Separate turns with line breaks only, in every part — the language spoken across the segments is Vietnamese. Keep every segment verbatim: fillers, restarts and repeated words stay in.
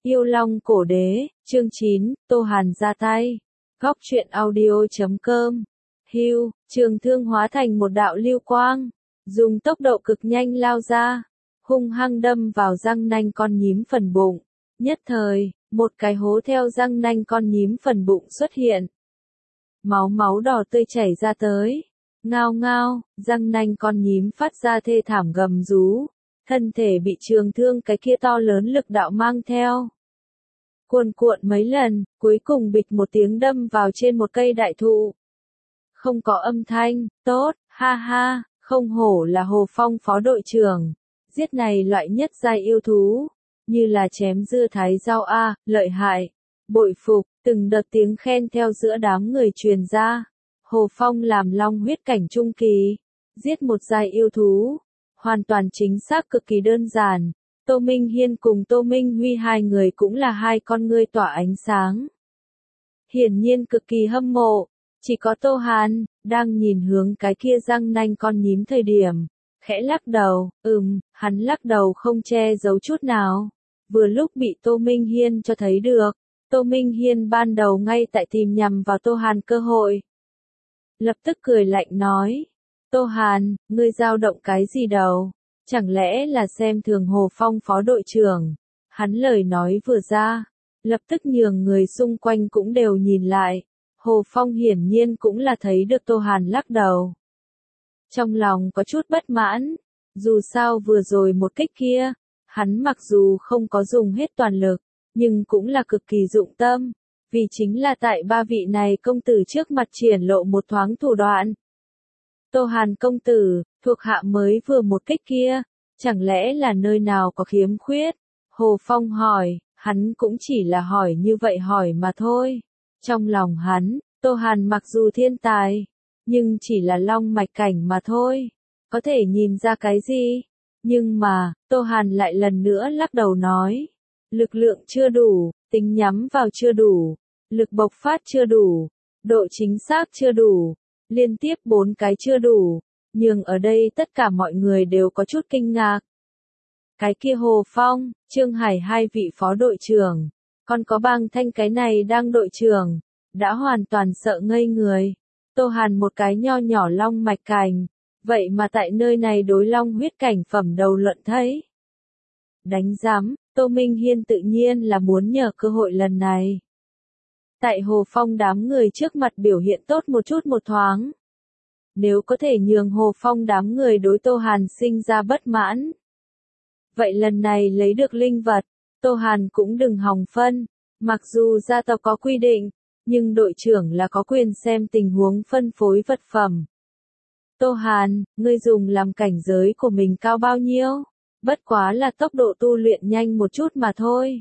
Yêu Long Cổ Đế, chương chín, Tô Hàn ra tay. Góc truyện audio.com. Hưu, Trường Thương hóa thành một đạo lưu quang, dùng tốc độ cực nhanh lao ra, hung hăng đâm vào răng nanh con nhím phần bụng. Nhất thời, một cái hố theo răng nanh con nhím phần bụng xuất hiện. Máu máu đỏ tươi chảy ra tới. Ngao ngao, răng nanh con nhím phát ra thê thảm gầm rú. Thân thể bị trường thương cái kia to lớn lực đạo mang theo. Cuồn cuộn mấy lần, cuối cùng bịch một tiếng đâm vào trên một cây đại thụ. Không có âm thanh, tốt, ha ha, không hổ là Hồ Phong phó đội trưởng. Giết này loại nhất giai yêu thú, như là chém dưa thái rau a, lợi hại, bội phục, từng đợt tiếng khen theo giữa đám người truyền ra. Hồ Phong làm long huyết cảnh trung kỳ, giết một giai yêu thú, hoàn toàn chính xác cực kỳ đơn giản. Tô Minh Hiên cùng Tô Minh Huy hai người cũng là hai con ngươi tỏa ánh sáng. Hiển nhiên cực kỳ hâm mộ, chỉ có Tô Hàn, đang nhìn hướng cái kia răng nanh con nhím thời điểm, khẽ lắc đầu, ừm, hắn lắc đầu không che giấu chút nào. Vừa lúc bị Tô Minh Hiên cho thấy được, Tô Minh Hiên ban đầu ngay tại tìm nhằm vào Tô Hàn cơ hội. Lập tức cười lạnh nói, Tô Hàn, ngươi dao động cái gì đầu? Chẳng lẽ là xem thường Hồ Phong phó đội trưởng? Hắn lời nói vừa ra, lập tức nhường người xung quanh cũng đều nhìn lại. Hồ Phong hiển nhiên cũng là thấy được Tô Hàn lắc đầu. Trong lòng có chút bất mãn, dù sao vừa rồi một kích kia, hắn mặc dù không có dùng hết toàn lực, nhưng cũng là cực kỳ dụng tâm, vì chính là tại ba vị này công tử trước mặt triển lộ một thoáng thủ đoạn. Tô Hàn công tử, thuộc hạ mới vừa một kích kia, chẳng lẽ là nơi nào có khiếm khuyết? Hồ Phong hỏi, hắn cũng chỉ là hỏi như vậy hỏi mà thôi. Trong lòng hắn, Tô Hàn mặc dù thiên tài, nhưng chỉ là long mạch cảnh mà thôi. Có thể nhìn ra cái gì? Nhưng mà, Tô Hàn lại lần nữa lắc đầu nói, lực lượng chưa đủ, tính nhắm vào chưa đủ, lực bộc phát chưa đủ, độ chính xác chưa đủ. Liên tiếp bốn cái chưa đủ, nhưng ở đây tất cả mọi người đều có chút kinh ngạc. Cái kia Hồ Phong, Trương Hải hai vị phó đội trưởng, còn có Bang Thanh cái này đang đội trưởng, đã hoàn toàn sợ ngây người. Tô Hàn một cái nho nhỏ long mạch cảnh, vậy mà tại nơi này đối long huyết cảnh phẩm đầu luận thấy. Đánh giám, Tô Minh Hiên tự nhiên là muốn nhờ cơ hội lần này. Tại Hồ Phong đám người trước mặt biểu hiện tốt một chút một thoáng. Nếu có thể nhường Hồ Phong đám người đối Tô Hàn sinh ra bất mãn. Vậy lần này lấy được linh vật, Tô Hàn cũng đừng hòng phân. Mặc dù gia tộc có quy định, nhưng đội trưởng là có quyền xem tình huống phân phối vật phẩm. Tô Hàn, ngươi dùng làm cảnh giới của mình cao bao nhiêu? Bất quá là tốc độ tu luyện nhanh một chút mà thôi.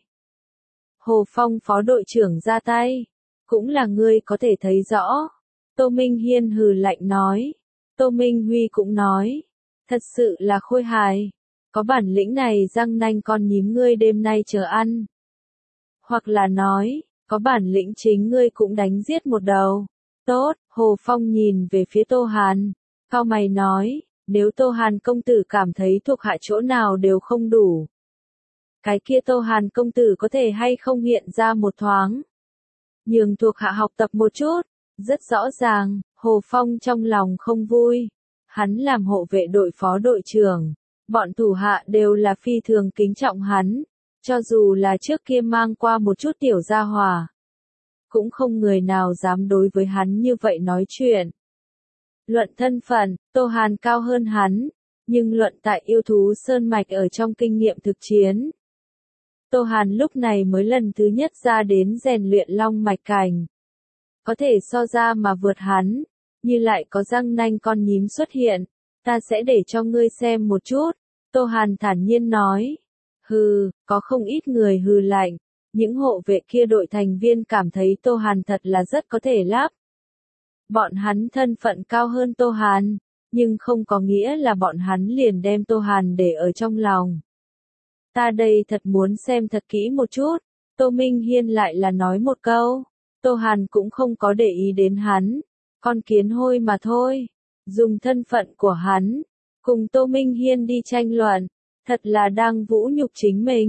Hồ Phong phó đội trưởng ra tay, cũng là ngươi có thể thấy rõ. Tô Minh Hiên hừ lạnh nói. Tô Minh Huy cũng nói, thật sự là khôi hài. Có bản lĩnh này răng nanh con nhím ngươi đêm nay chờ ăn. Hoặc là nói, có bản lĩnh chính ngươi cũng đánh giết một đầu. Tốt, Hồ Phong nhìn về phía Tô Hàn, cau mày nói, nếu Tô Hàn công tử cảm thấy thuộc hạ chỗ nào đều không đủ. Cái kia Tô Hàn công tử có thể hay không hiện ra một thoáng. Nhường thuộc hạ học tập một chút, rất rõ ràng, Hồ Phong trong lòng không vui. Hắn làm hộ vệ đội phó đội trưởng, bọn thủ hạ đều là phi thường kính trọng hắn, cho dù là trước kia mang qua một chút tiểu gia hỏa. Cũng không người nào dám đối với hắn như vậy nói chuyện. Luận thân phận, Tô Hàn cao hơn hắn, nhưng luận tại yêu thú sơn mạch ở trong kinh nghiệm thực chiến. Tô Hàn lúc này mới lần thứ nhất ra đến rèn luyện long mạch cảnh. Có thể so ra mà vượt hắn, như lại có răng nanh con nhím xuất hiện, ta sẽ để cho ngươi xem một chút. Tô Hàn thản nhiên nói, hừ, có không ít người hừ lạnh, những hộ vệ kia đội thành viên cảm thấy Tô Hàn thật là rất có thể lắp. Bọn hắn thân phận cao hơn Tô Hàn, nhưng không có nghĩa là bọn hắn liền đem Tô Hàn để ở trong lòng. Ta đây thật muốn xem thật kỹ một chút. Tô Minh Hiên lại là nói một câu. Tô Hàn cũng không có để ý đến hắn. Con kiến hôi mà thôi. Dùng thân phận của hắn, cùng Tô Minh Hiên đi tranh luận, thật là đang vũ nhục chính mình.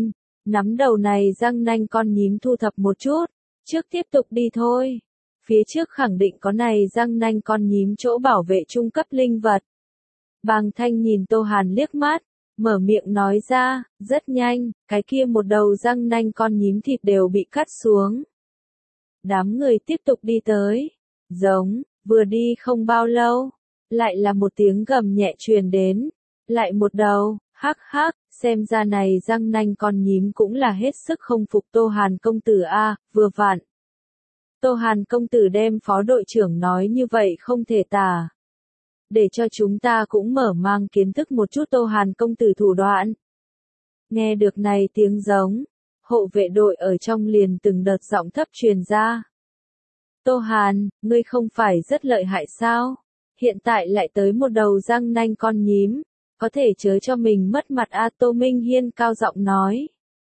Nắm đầu này răng nanh con nhím thu thập một chút, trước tiếp tục đi thôi. Phía trước khẳng định có này răng nanh con nhím chỗ bảo vệ trung cấp linh vật. Bàng Thanh nhìn Tô Hàn liếc mắt, mở miệng nói ra, rất nhanh, cái kia một đầu răng nanh con nhím thịt đều bị cắt xuống. Đám người tiếp tục đi tới, giống, vừa đi không bao lâu, lại là một tiếng gầm nhẹ truyền đến, lại một đầu, hắc hắc, xem ra này răng nanh con nhím cũng là hết sức không phục Tô Hàn công tử a, vừa vặn. Tô Hàn công tử đem phó đội trưởng nói như vậy không thể tả. Để cho chúng ta cũng mở mang kiến thức một chút Tô Hàn công tử thủ đoạn. Nghe được này tiếng giống, hộ vệ đội ở trong liền từng đợt giọng thấp truyền ra. Tô Hàn, ngươi không phải rất lợi hại sao? Hiện tại lại tới một đầu răng nanh con nhím, có thể chớ cho mình mất mặt a. Tô Minh Hiên cao giọng nói.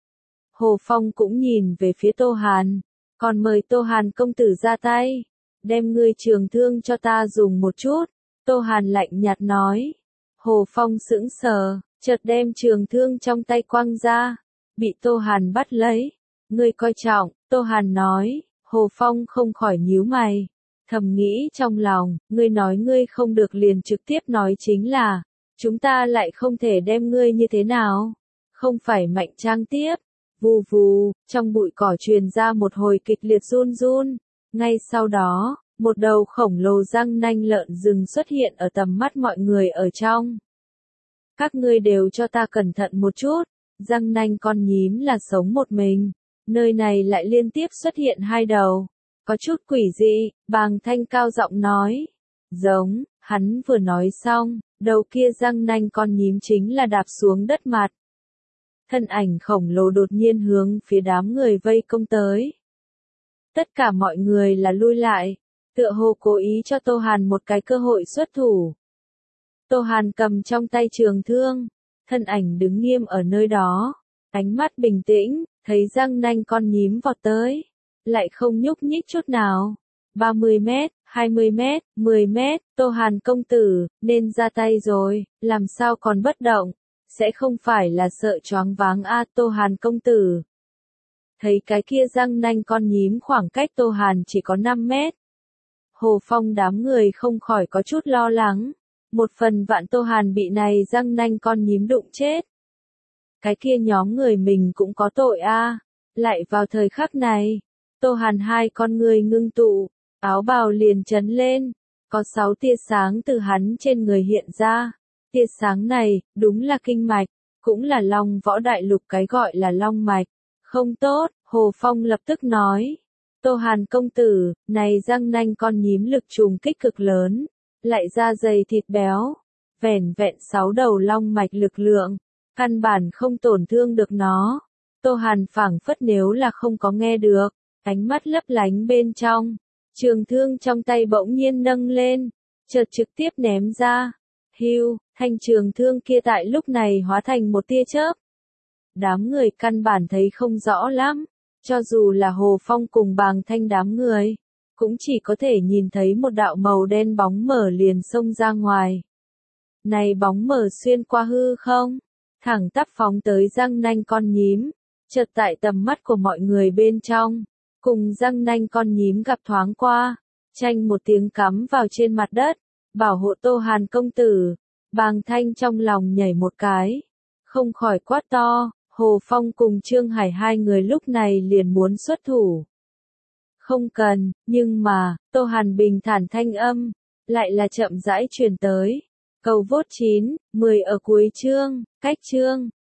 Hồ Phong cũng nhìn về phía Tô Hàn, còn mời Tô Hàn công tử ra tay, đem ngươi trường thương cho ta dùng một chút. Tô Hàn lạnh nhạt nói. Hồ Phong sững sờ, chợt đem trường thương trong tay quăng ra, bị Tô Hàn bắt lấy. Ngươi coi trọng, Tô Hàn nói. Hồ Phong không khỏi nhíu mày, thầm nghĩ trong lòng, ngươi nói ngươi không được liền trực tiếp nói chính là, chúng ta lại không thể đem ngươi như thế nào, không phải Mạnh Trang tiếp. Vù vù, trong bụi cỏ truyền ra một hồi kịch liệt run run, ngay sau đó, một đầu khổng lồ răng nanh lợn rừng xuất hiện ở tầm mắt mọi người ở trong. Các ngươi đều cho ta cẩn thận một chút, răng nanh con nhím là sống một mình, nơi này lại liên tiếp xuất hiện hai đầu, có chút quỷ dị. Bàng Thanh cao giọng nói. Giống, hắn vừa nói xong, đầu kia răng nanh con nhím chính là đạp xuống đất mặt. Thân ảnh khổng lồ đột nhiên hướng phía đám người vây công tới. Tất cả mọi người là lui lại, tựa hồ cố ý cho Tô Hàn một cái cơ hội xuất thủ. Tô Hàn cầm trong tay trường thương, thân ảnh đứng nghiêm ở nơi đó, ánh mắt bình tĩnh, thấy răng nanh con nhím vọt tới, lại không nhúc nhích chút nào. ba mươi mét, hai mươi mét, mười mét, Tô Hàn công tử, nên ra tay rồi, làm sao còn bất động, sẽ không phải là sợ choáng váng a. Tô Hàn công tử. Thấy cái kia răng nanh con nhím khoảng cách Tô Hàn chỉ có năm mét. Hồ Phong đám người không khỏi có chút lo lắng, một phần vạn Tô Hàn bị này răng nanh con nhím đụng chết. Cái kia nhóm người mình cũng có tội a. Lại vào thời khắc này, Tô Hàn hai con người ngưng tụ, áo bào liền chấn lên, có sáu tia sáng từ hắn trên người hiện ra. Tia sáng này, đúng là kinh mạch, cũng là Long Võ Đại Lục cái gọi là long mạch. Không tốt, Hồ Phong lập tức nói. Tô Hàn công tử, này răng nanh con nhím lực trùng kích cực lớn, lại da dày thịt béo, vẻn vẹn sáu đầu long mạch lực lượng, căn bản không tổn thương được nó. Tô Hàn phảng phất nếu là không có nghe được, ánh mắt lấp lánh bên trong, trường thương trong tay bỗng nhiên nâng lên, chợt trực tiếp ném ra. Hưu, thanh trường thương kia tại lúc này hóa thành một tia chớp. Đám người căn bản thấy không rõ lắm, cho dù là Hồ Phong cùng Bàng Thanh đám người, cũng chỉ có thể nhìn thấy một đạo màu đen bóng mở liền xông ra ngoài. Này bóng mở xuyên qua hư không, thẳng tắp phóng tới răng nanh con nhím, chợt tại tầm mắt của mọi người bên trong, cùng răng nanh con nhím gặp thoáng qua, chanh một tiếng cắm vào trên mặt đất, bảo hộ Tô Hàn công tử. Bàng Thanh trong lòng nhảy một cái, không khỏi quát to. Hồ Phong cùng Trương Hải hai người lúc này liền muốn xuất thủ. Không cần, nhưng mà, Tô Hàn bình thản thanh âm, lại là chậm rãi truyền tới. Cầu vốt chín, mười ở cuối chương, cách chương.